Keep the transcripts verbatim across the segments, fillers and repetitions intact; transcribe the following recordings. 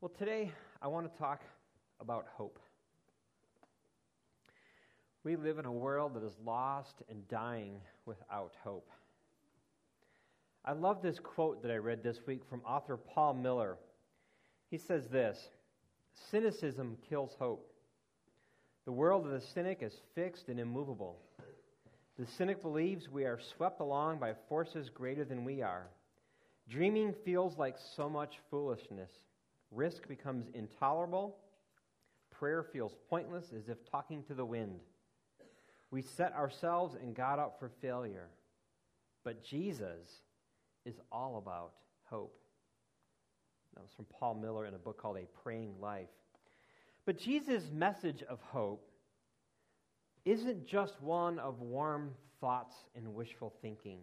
Well, today I want to talk about hope. We live in a world that is lost and dying without hope. I love this quote that I read this week from author Paul Miller. He says this: "Cynicism kills hope. The world of the cynic is fixed and immovable. The cynic believes we are swept along by forces greater than we are. Dreaming feels like so much foolishness. Risk becomes intolerable. Prayer feels pointless, as if talking to the wind. We set ourselves and God up for failure. But Jesus is all about hope." That was from Paul Miller in a book called A Praying Life. But Jesus' message of hope isn't just one of warm thoughts and wishful thinking.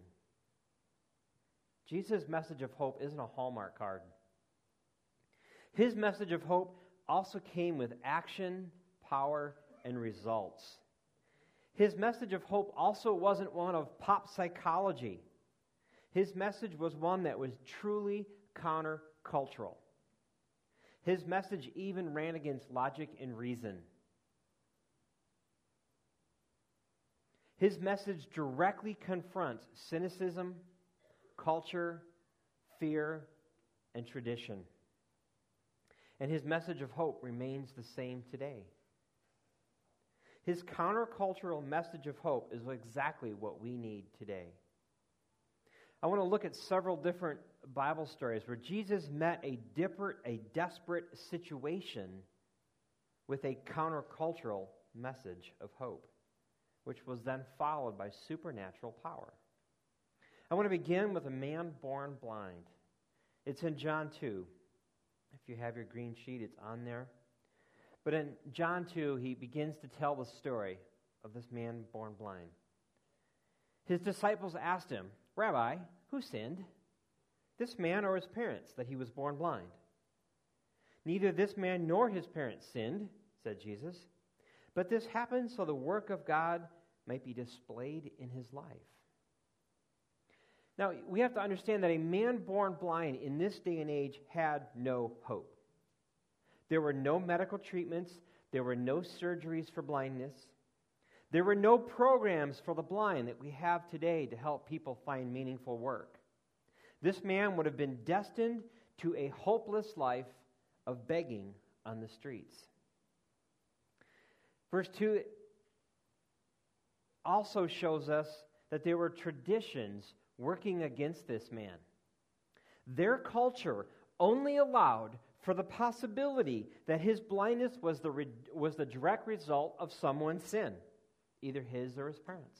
Jesus' message of hope isn't a Hallmark card. His message of hope also came with action, power, and results. His message of hope also wasn't one of pop psychology. His message was one that was truly countercultural. His message even ran against logic and reason. His message directly confronts cynicism, culture, fear, and tradition. And his message of hope remains the same today. His countercultural message of hope is exactly what we need today. I want to look at several different Bible stories where Jesus met a, dipper, a desperate situation with a countercultural message of hope, which was then followed by supernatural power. I want to begin with a man born blind. It's in John two. If you have your green sheet, it's on there. But in John two, he begins to tell the story of this man born blind. His disciples asked him, "Rabbi, who sinned, this man or his parents, that he was born blind?" "Neither this man nor his parents sinned," said Jesus, "but this happened so the work of God might be displayed in his life." Now, we have to understand that a man born blind in this day and age had no hope. There were no medical treatments. There were no surgeries for blindness. There were no programs for the blind that we have today to help people find meaningful work. This man would have been destined to a hopeless life of begging on the streets. Verse two also shows us that there were traditions working against this man. Their culture only allowed for the possibility that his blindness was the, re- was the direct result of someone's sin, either his or his parents.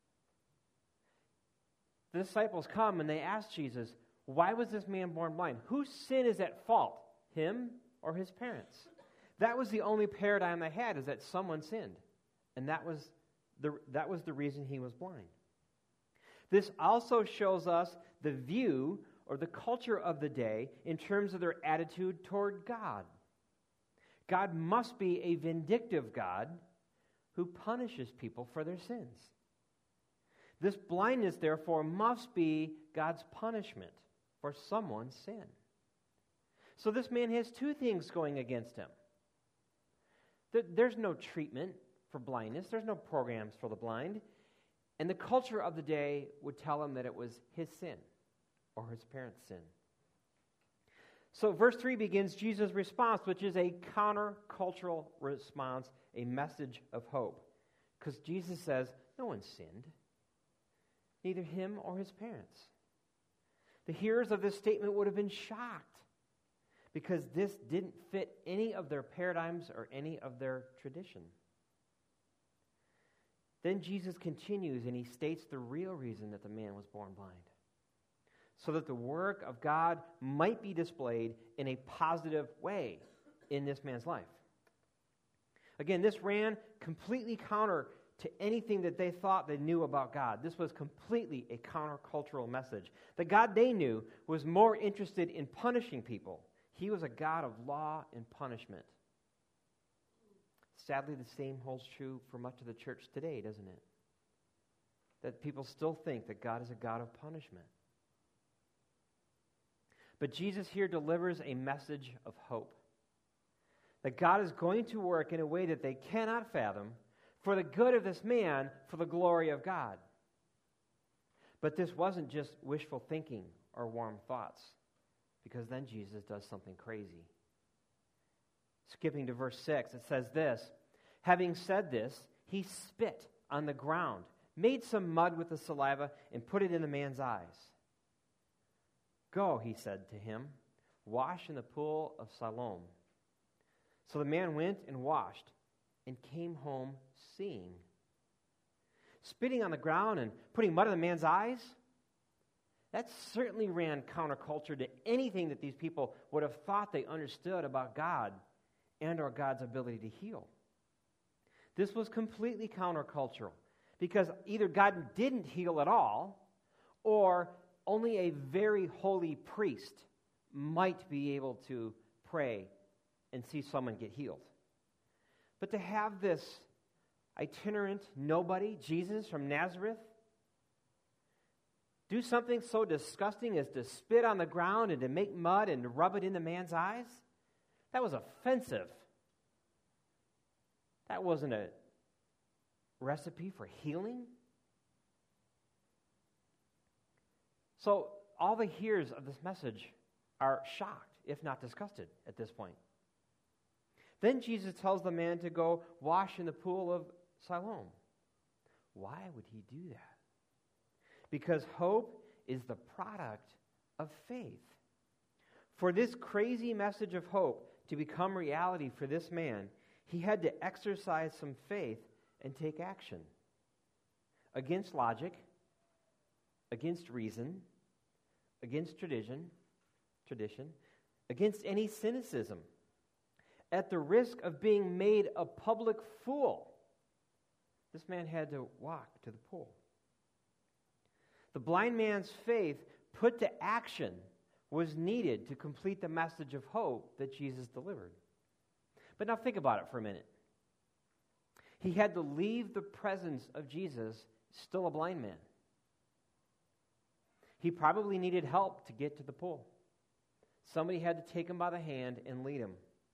The disciples come and they ask Jesus, "Why was this man born blind? Whose sin is at fault, him or his parents?" That was the only paradigm they had, is that someone sinned. And that was the, that was the reason he was blind. This also shows us the view or the culture of the day in terms of their attitude toward God. God must be a vindictive God who punishes people for their sins. This blindness, therefore, must be God's punishment for someone's sin. So this man has two things going against him. There's no treatment for blindness. There's no programs for the blind. And the culture of the day would tell him that it was his sin or his parents' sin. So verse three begins Jesus' response, which is a countercultural response, a message of hope. Because Jesus says, no one sinned, neither him or his parents. The hearers of this statement would have been shocked because this didn't fit any of their paradigms or any of their tradition. Then Jesus continues and he states the real reason that the man was born blind, so that the work of God might be displayed in a positive way in this man's life. Again, this ran completely counter to anything that they thought they knew about God. This was completely a countercultural message. The God they knew was more interested in punishing people. He was a God of law and punishment. Sadly, the same holds true for much of the church today, doesn't it? That people still think that God is a God of punishment. But Jesus here delivers a message of hope. that God is going to work in a way that they cannot fathom for the good of this man, for the glory of God. But this wasn't just wishful thinking or warm thoughts, because then Jesus does something crazy. Skipping to verse six, it says this, having said this, he spit on the ground, made some mud with the saliva, and put it in the man's eyes. Go, he said to him, wash in the pool of Siloam. So the man went and washed and came home seeing. Spitting on the ground and putting mud in the man's eyes, that certainly ran counterculture to anything that these people would have thought they understood about God and or God's ability to heal. This was completely countercultural because either God didn't heal at all or only a very holy priest might be able to pray and see someone get healed. But to have this itinerant nobody, Jesus from Nazareth, do something so disgusting as to spit on the ground and to make mud and to rub it in the man's eyes, that was offensive. That wasn't a recipe for healing. So all the hearers of this message are shocked, if not disgusted, at this point. Then Jesus tells the man to go wash in the pool of Siloam. Why would he do that? Because hope is the product of faith. For this crazy message of hope to become reality for this man, he had to exercise some faith and take action. Against logic, against reason, against tradition, tradition, against any cynicism, at the risk of being made a public fool. This man had to walk to the pool. The blind man's faith put to action was needed to complete the message of hope that Jesus delivered. But now think about it for a minute. He had to leave the presence of Jesus still a blind man. He probably needed help to get to the pool. Somebody had to take him by the hand and lead him.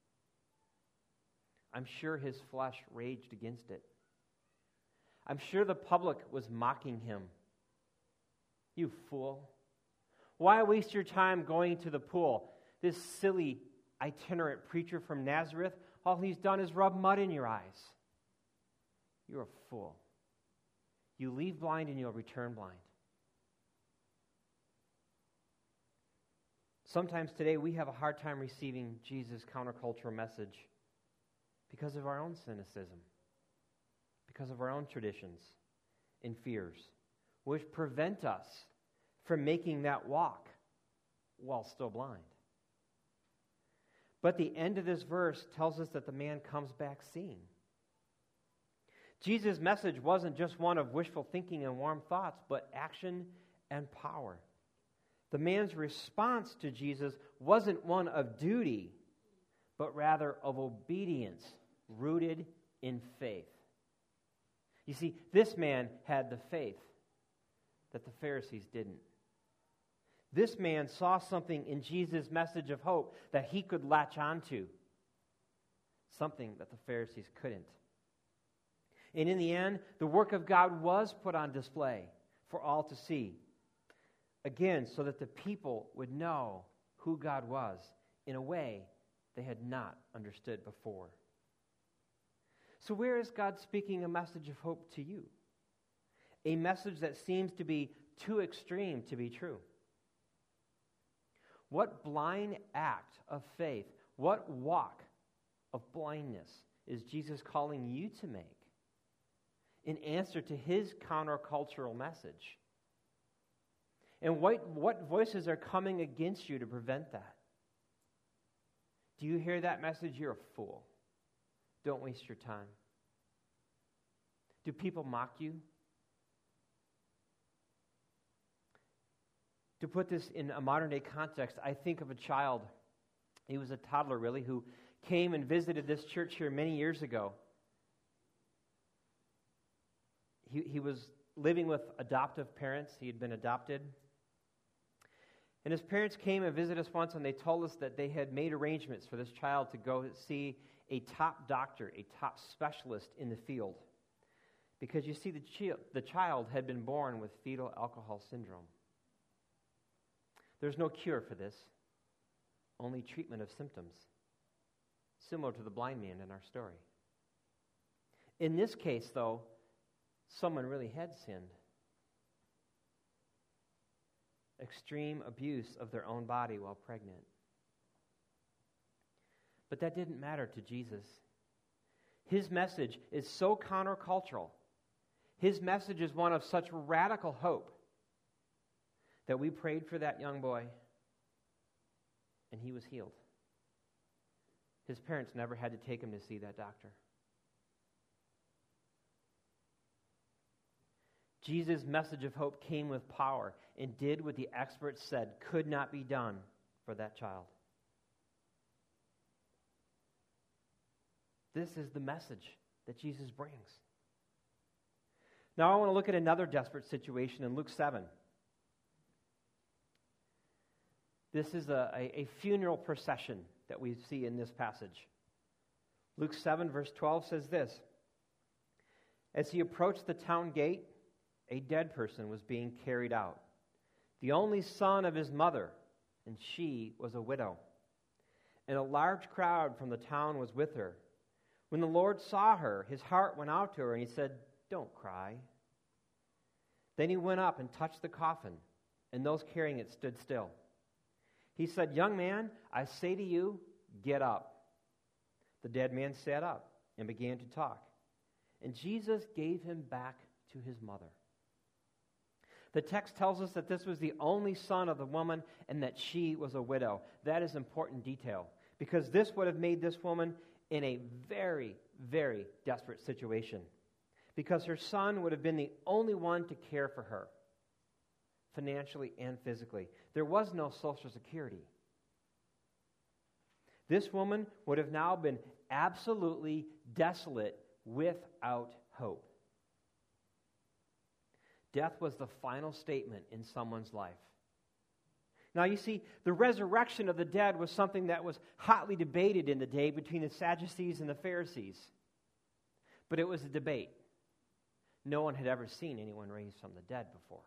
I'm sure his flesh raged against it. I'm sure the public was mocking him. You fool. Why waste your time going to the pool? This silly itinerant preacher from Nazareth, all he's done is rub mud in your eyes. You're a fool. You leave blind and you'll return blind. Sometimes today we have a hard time receiving Jesus' countercultural message because of our own cynicism, because of our own traditions and fears, which prevent us from making that walk while still blind. But the end of this verse tells us that the man comes back seeing. Jesus' message wasn't just one of wishful thinking and warm thoughts, but action and power. The man's response to Jesus wasn't one of duty, but rather of obedience, rooted in faith. You see, this man had the faith that the Pharisees didn't. This man saw something in Jesus' message of hope that he could latch onto, something that the Pharisees couldn't. And in the end, the work of God was put on display for all to see. Again, so that the people would know who God was in a way they had not understood before. So where is God speaking a message of hope to you? A message that seems to be too extreme to be true. What blind act of faith, what walk of blindness is Jesus calling you to make in answer to his countercultural message? And what, what voices are coming against you to prevent that? Do you hear that message? You're a fool. Don't waste your time. Do people mock you? To put this in a modern-day context, I think of a child, he was a toddler really, who came and visited this church here many years ago. He, he was living with adoptive parents. He had been adopted. And his parents came and visited us once, and they told us that they had made arrangements for this child to go see a top doctor, a top specialist in the field. Because you see, the, chi- the child had been born with fetal alcohol syndrome. There's no cure for this, only treatment of symptoms, similar to the blind man in our story. In this case, though, someone really had sinned. Extreme abuse of their own body while pregnant. But that didn't matter to Jesus. His message is so countercultural. His message is one of such radical hope that we prayed for that young boy, and he was healed. His parents never had to take him to see that doctor. Jesus' message of hope came with power and did what the experts said could not be done for that child. This is the message that Jesus brings. Now I want to look at another desperate situation in Luke seven. This is a, a, a funeral procession that we see in this passage. Luke seven, verse twelve says this: As he approached the town gate, a dead person was being carried out, the only son of his mother, and she was a widow. And a large crowd from the town was with her. When the Lord saw her, his heart went out to her, and he said, "Don't cry." Then he went up and touched the coffin, and those carrying it stood still. He said, "Young man, I say to you, get up." The dead man sat up and began to talk, and Jesus gave him back to his mother. The text tells us that this was the only son of the woman and that she was a widow. That is important detail, because this would have made this woman in a very, very desperate situation, because her son would have been the only one to care for her, financially and physically. There was no Social Security. This woman would have now been absolutely desolate without hope. Death was the final statement in someone's life. Now, you see, the resurrection of the dead was something that was hotly debated in the day between the Sadducees and the Pharisees. But it was a debate. No one had ever seen anyone raised from the dead before.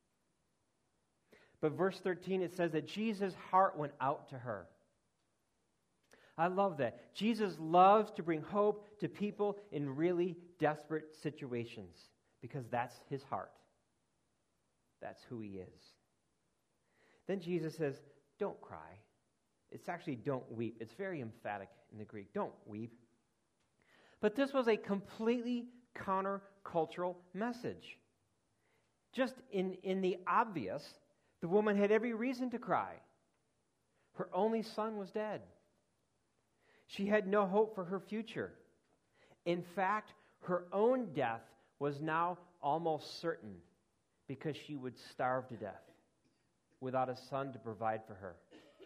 But verse thirteen, it says that Jesus' heart went out to her. I love that. Jesus loves to bring hope to people in really desperate situations, because that's his heart. That's who he is. Then Jesus says, "Don't cry." It's actually "don't weep." It's very emphatic in the Greek. Don't weep. But this was a completely countercultural message. Just in, in the obvious, the woman had every reason to cry. Her only son was dead. She had no hope for her future. In fact, her own death was now almost certain, because she would starve to death without a son to provide for her.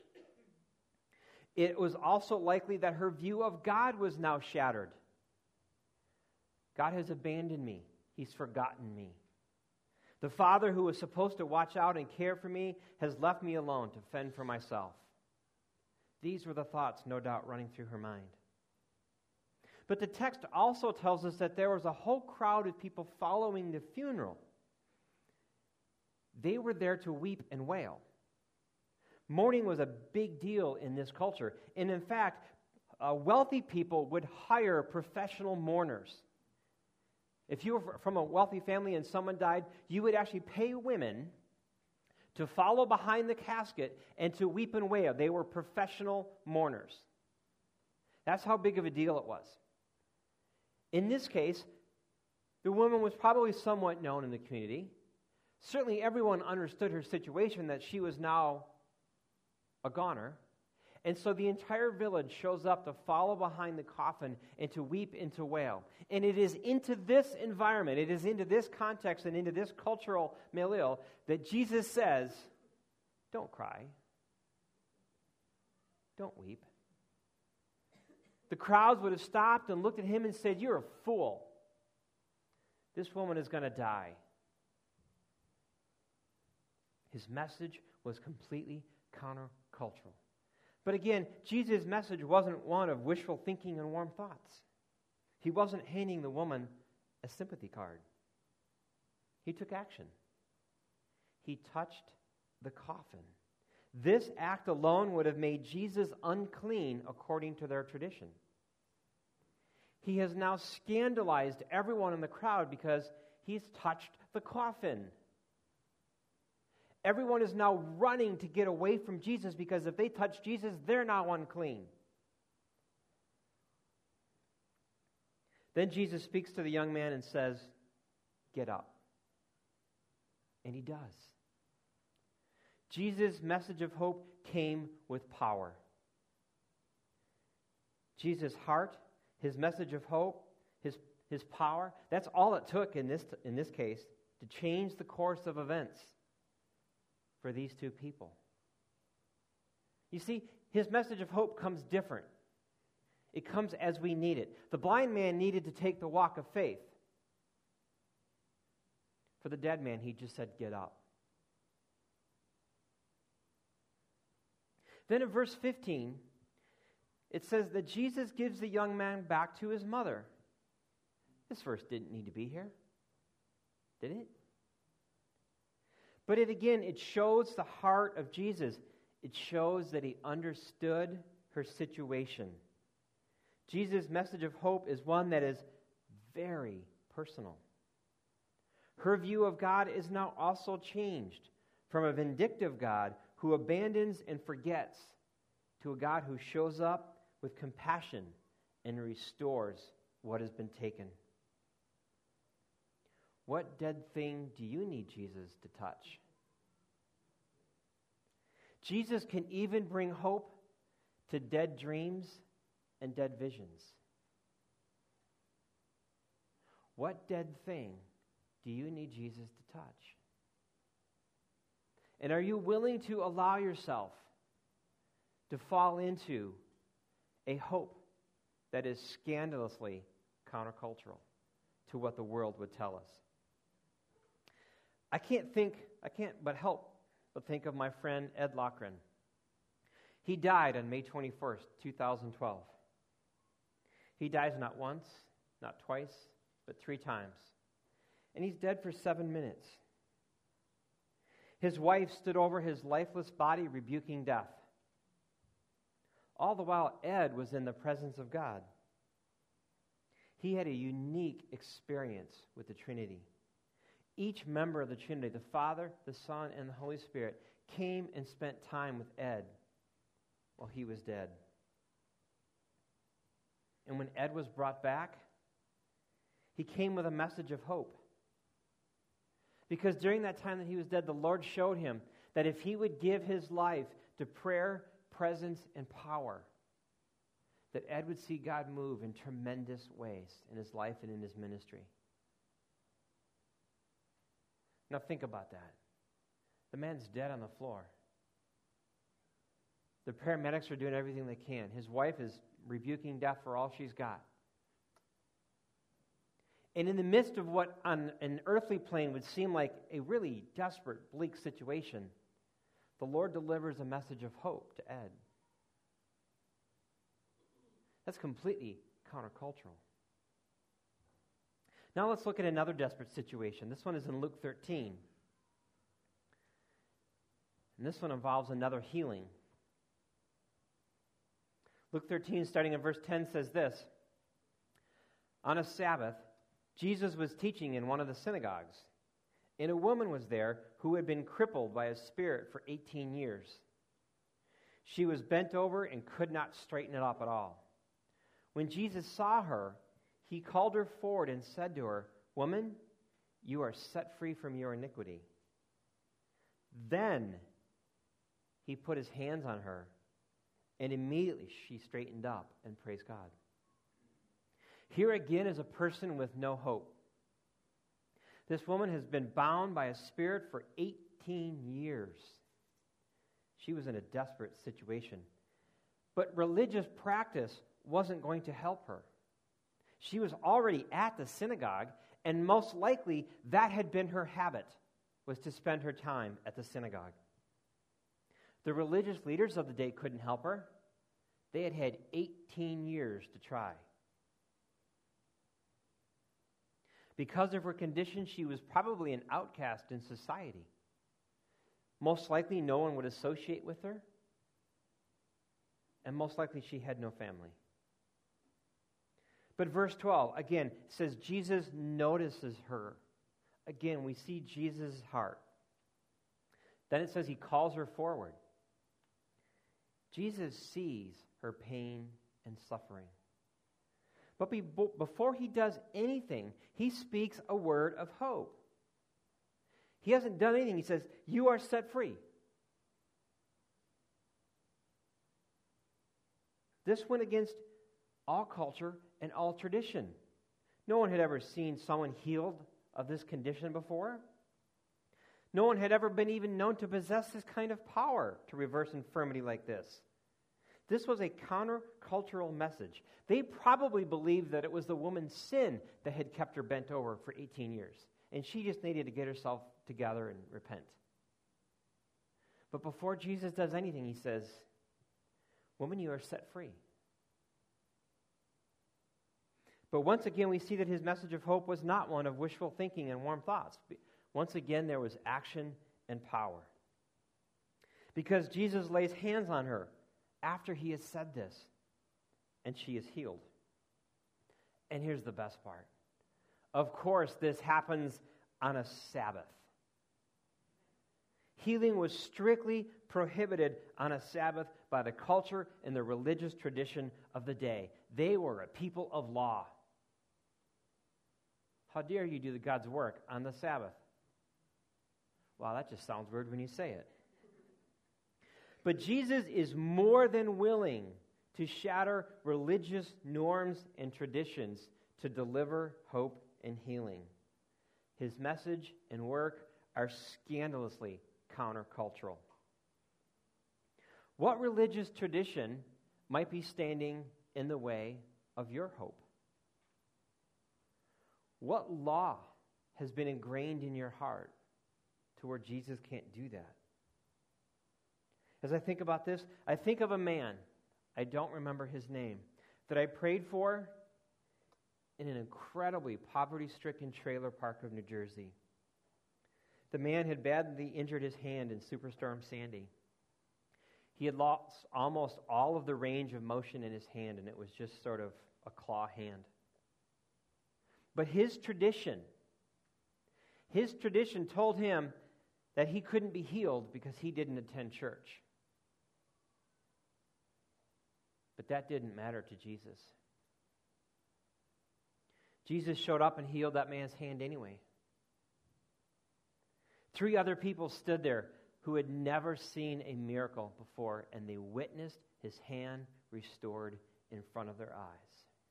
It was also likely that her view of God was now shattered. God has abandoned me. He's forgotten me. The father who was supposed to watch out and care for me has left me alone to fend for myself. These were the thoughts, no doubt, running through her mind. But the text also tells us that there was a whole crowd of people following the funeral. They were there to weep and wail. Mourning was a big deal in this culture. And in fact, uh, wealthy people would hire professional mourners. If you were from a wealthy family and someone died, you would actually pay women to follow behind the casket and to weep and wail. They were professional mourners. That's how big of a deal it was. In this case, the woman was probably somewhat known in the community. Certainly everyone understood her situation, that she was now a goner. And so the entire village shows up to follow behind the coffin and to weep and to wail. And it is into this environment, it is into this context and into this cultural milieu that Jesus says, "Don't cry. Don't weep." The crowds would have stopped and looked at him and said, "You're a fool. This woman is going to die." His message was completely countercultural. But again, Jesus' message wasn't one of wishful thinking and warm thoughts. He wasn't handing the woman a sympathy card. He took action. He touched the coffin. This act alone would have made Jesus unclean according to their tradition. He has now scandalized everyone in the crowd because he's touched the coffin. Everyone is now running to get away from Jesus because if they touch Jesus, they're now unclean. Then Jesus speaks to the young man and says, "Get up." And he does. Jesus' message of hope came with power. Jesus' heart, his message of hope, his, his power, that's all it took in this, in this case to change the course of events for these two people. You see, his message of hope comes different. It comes as we need it. The blind man needed to take the walk of faith. For the dead man, he just said, "Get up." Then in verse fifteen, it says that Jesus gives the young man back to his mother. This verse didn't need to be here, did it? But it again, it shows the heart of Jesus. It shows that he understood her situation. Jesus' message of hope is one that is very personal. Her view of God is now also changed from a vindictive God who abandons and forgets to a God who shows up with compassion and restores what has been taken. What dead thing do you need Jesus to touch? Jesus can even bring hope to dead dreams and dead visions. What dead thing do you need Jesus to touch? And are you willing to allow yourself to fall into a hope that is scandalously countercultural to what the world would tell us? I can't think, I can't but help but think of my friend Ed Lochran. He died on May twenty-first, twenty twelve. He dies not once, not twice, but three times. And he's dead for seven minutes. His wife stood over his lifeless body, rebuking death. All the while, Ed was in the presence of God. He had a unique experience with the Trinity. Each member of the Trinity, the Father, the Son, and the Holy Spirit, came and spent time with Ed while he was dead. And when Ed was brought back, he came with a message of hope. Because during that time that he was dead, the Lord showed him that if he would give his life to prayer, presence, and power, that Ed would see God move in tremendous ways in his life and in his ministry. Now think about that. The man's dead on the floor. The paramedics are doing everything they can. His wife is rebuking death for all she's got. And in the midst of what on an earthly plane would seem like a really desperate, bleak situation, the Lord delivers a message of hope to Ed. That's completely countercultural. Now let's look at another desperate situation. This one is in Luke thirteen. And this one involves another healing. Luke thirteen, starting in verse ten, says this. On a Sabbath, Jesus was teaching in one of the synagogues, and a woman was there who had been crippled by a spirit for eighteen years. She was bent over and could not straighten it up at all. When Jesus saw her, he called her forward and said to her, "Woman, you are set free from your iniquity." Then he put his hands on her, and immediately she straightened up and praised God. Here again is a person with no hope. This woman has been bound by a spirit for eighteen years. She was in a desperate situation. But religious practice wasn't going to help her. She was already at the synagogue, and most likely that had been her habit, was to spend her time at the synagogue. The religious leaders of the day couldn't help her. They had had eighteen years to try. Because of her condition, she was probably an outcast in society. Most likely, no one would associate with her. And most likely, she had no family. But verse twelve, again, says Jesus notices her. Again, we see Jesus' heart. Then it says he calls her forward. Jesus sees her pain and suffering. But be, before he does anything, he speaks a word of hope. He hasn't done anything. He says, "You are set free." This went against all culture and all tradition. No one had ever seen someone healed of this condition before. No one had ever been even known to possess this kind of power to reverse infirmity like this. This was a countercultural message. They probably believed that it was the woman's sin that had kept her bent over for eighteen years, and she just needed to get herself together and repent. But before Jesus does anything, he says, "Woman, you are set free." But once again, we see that his message of hope was not one of wishful thinking and warm thoughts. Once again, there was action and power. Because Jesus lays hands on her after he has said this, and she is healed. And here's the best part. Of course, this happens on a Sabbath. Healing was strictly prohibited on a Sabbath by the culture and the religious tradition of the day. They were a people of law. How dare you do the God's work on the Sabbath? Wow, that just sounds weird when you say it. But Jesus is more than willing to shatter religious norms and traditions to deliver hope and healing. His message and work are scandalously countercultural. What religious tradition might be standing in the way of your hope? What law has been ingrained in your heart to where Jesus can't do that? As I think about this, I think of a man, I don't remember his name, that I prayed for in an incredibly poverty-stricken trailer park of New Jersey. The man had badly injured his hand in Superstorm Sandy. He had lost almost all of the range of motion in his hand, and it was just sort of a claw hand. But his tradition, his tradition told him that he couldn't be healed because he didn't attend church. But that didn't matter to Jesus. Jesus showed up and healed that man's hand anyway. Three other people stood there who had never seen a miracle before, and they witnessed his hand restored in front of their eyes.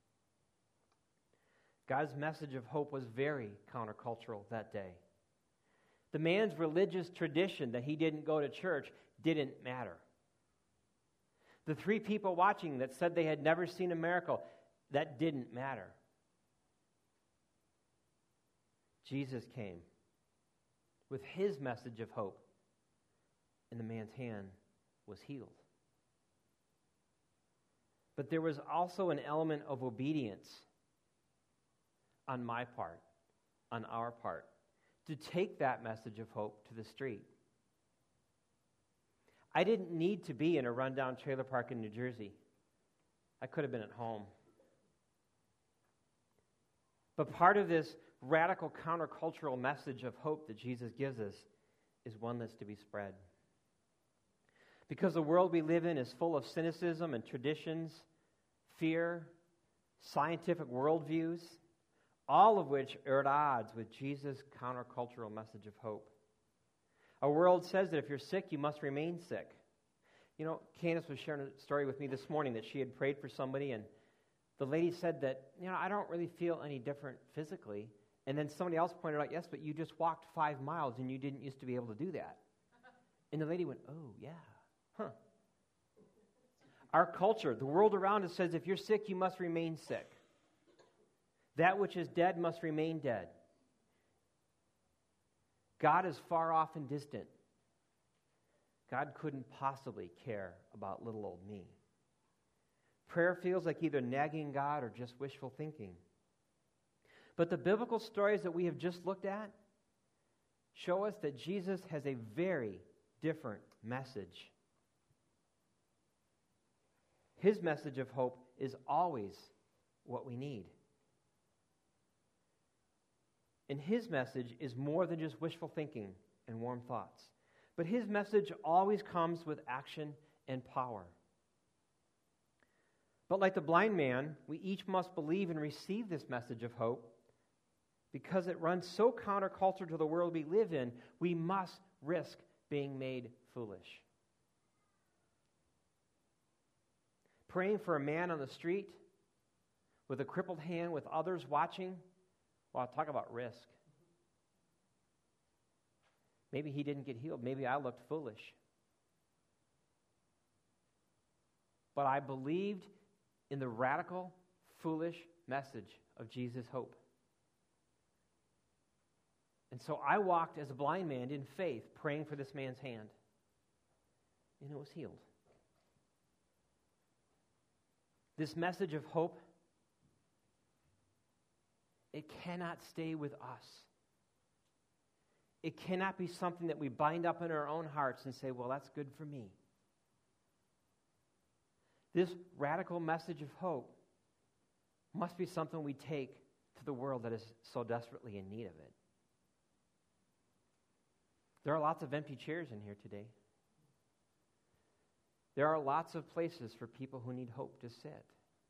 God's message of hope was very countercultural that day. The man's religious tradition that he didn't go to church didn't matter. The three people watching that said they had never seen a miracle, that didn't matter. Jesus came with his message of hope, and the man's hand was healed. But there was also an element of obedience on my part, on our part, to take that message of hope to the street. I didn't need to be in a rundown trailer park in New Jersey. I could have been at home. But part of this radical countercultural message of hope that Jesus gives us is one that's to be spread. Because the world we live in is full of cynicism and traditions, fear, scientific worldviews, all of which are at odds with Jesus' countercultural message of hope. Our world says that if you're sick, you must remain sick. You know, Candace was sharing a story with me this morning that she had prayed for somebody, and the lady said that, you know, I don't really feel any different physically. And then somebody else pointed out, yes, but you just walked five miles and you didn't used to be able to do that. And the lady went, oh, yeah, huh. Our culture, the world around us says if you're sick, you must remain sick. That which is dead must remain dead. God is far off and distant. God couldn't possibly care about little old me. Prayer feels like either nagging God or just wishful thinking. But the biblical stories that we have just looked at show us that Jesus has a very different message. His message of hope is always what we need. And his message is more than just wishful thinking and warm thoughts. But his message always comes with action and power. But like the blind man, we each must believe and receive this message of hope. Because it runs so counterculture to the world we live in, we must risk being made foolish. Praying for a man on the street with a crippled hand with others watching, well, talk about risk. Maybe he didn't get healed. Maybe I looked foolish. But I believed in the radical, foolish message of Jesus' hope. And so I walked as a blind man in faith, praying for this man's hand. And it was healed. This message of hope, it cannot stay with us. It cannot be something that we bind up in our own hearts and say, well, that's good for me. This radical message of hope must be something we take to the world that is so desperately in need of it. There are lots of empty chairs in here today. There are lots of places for people who need hope to sit.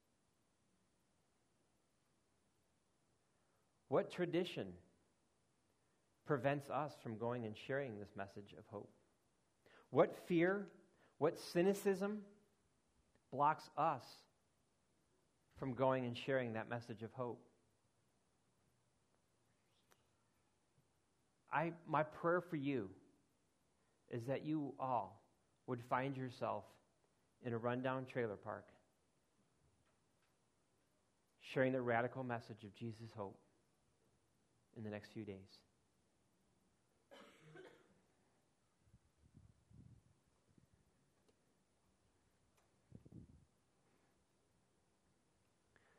What tradition prevents us from going and sharing this message of hope? What fear, what cynicism blocks us from going and sharing that message of hope? I, my prayer for you is that you all would find yourself in a rundown trailer park sharing the radical message of Jesus' hope in the next few days.